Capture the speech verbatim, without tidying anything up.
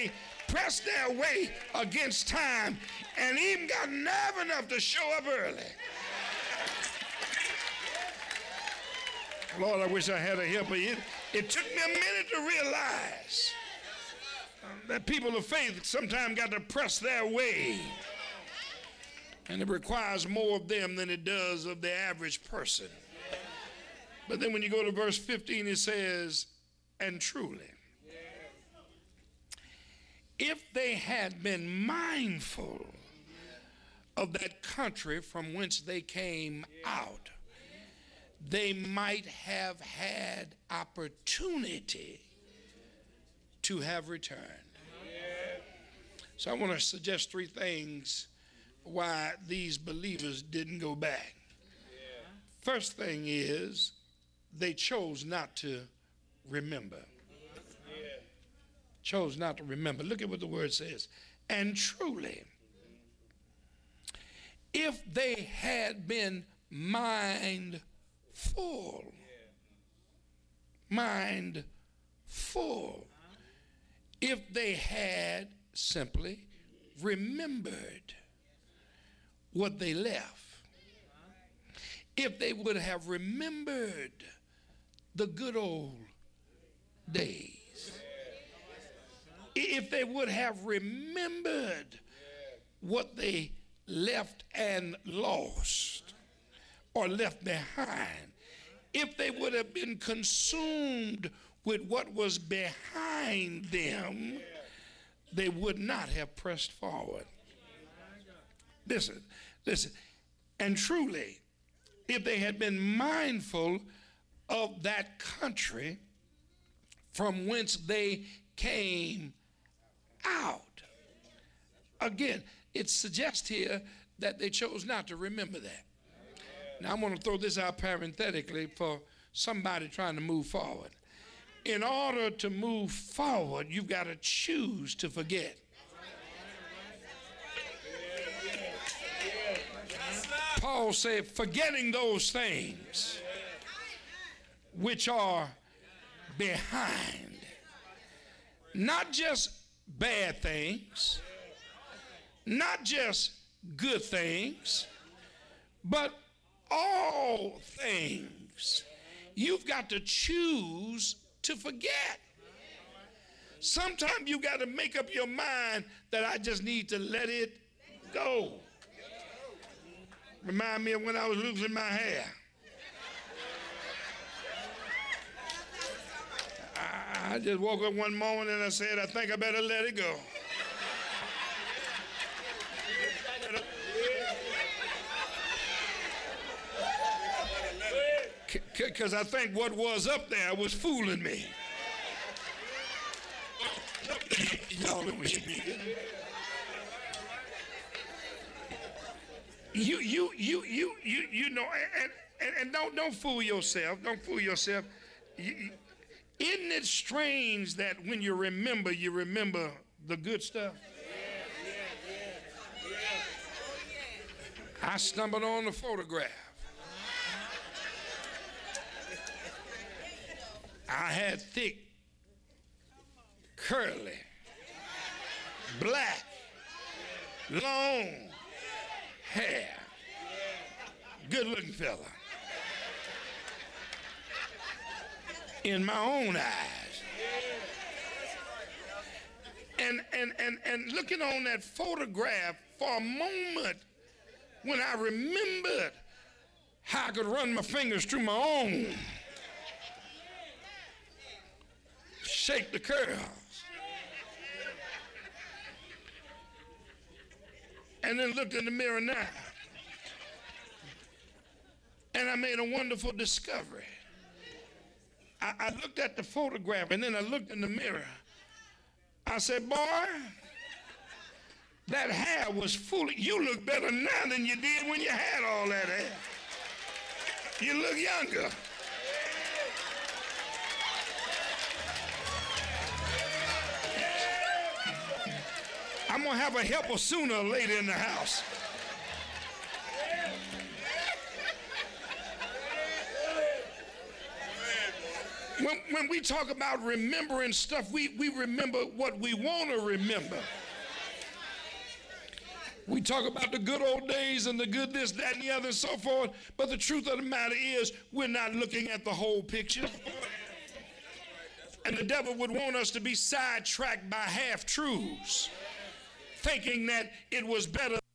they pressed their way against time and even got nerve enough to show up early. Lord, I wish I had a helper. It, it took me a minute to realize that people of faith sometimes got to press their way, and it requires more of them than it does of the average person. But then when you go to verse fifteen, it says, and truly, if they had been mindful of that country from whence they came out, they might have had opportunity to have returned. So I want to suggest three things why these believers didn't go back. First thing is they chose not to remember. Chose not to remember. Look at what the word says. And truly, if they had been mindful, mindful, if they had simply remembered what they left, if they would have remembered the good old days, if they would have remembered what they left and lost or left behind, if they would have been consumed with what was behind them, they would not have pressed forward. Listen, listen, and truly, if they had been mindful of that country from whence they came out. Again, it suggests here that they chose not to remember that. Now, I'm going to throw this out parenthetically for somebody trying to move forward. In order to move forward, you've got to choose to forget. Paul said, forgetting those things which are behind. Not just bad things, not just good things, but all things. You've got to choose to forget. Sometimes you got to make up your mind that I just need to let it go. Remind me of when I was losing my hair. I, I just woke up one morning and I said, I think I better let it go. Because I think what was up there was fooling me. Y'all know what you mean. You, you, you, you, you, you know, and, and, and don't, don't fool yourself. Don't fool yourself. You, isn't it strange that when you remember, you remember the good stuff? I stumbled on the photograph. I had thick, curly, black, long hair, good-looking fella. In my own eyes. And, and, and, and looking on that photograph for a moment, when I remembered how I could run my fingers through my own, shake the curls, and then looked in the mirror now, and I made a wonderful discovery. I, I looked at the photograph, and then I looked in the mirror. I said, boy, that hair was full. You look better now than you did when you had all that hair. You look younger. I'm going to have a helper sooner or later in the house. When, when we talk about remembering stuff, we, we remember what we want to remember. We talk about the good old days and the good this, that, and the other, and so forth. But the truth of the matter is, we're not looking at the whole picture. And the devil would want us to be sidetracked by half-truths, thinking that it was better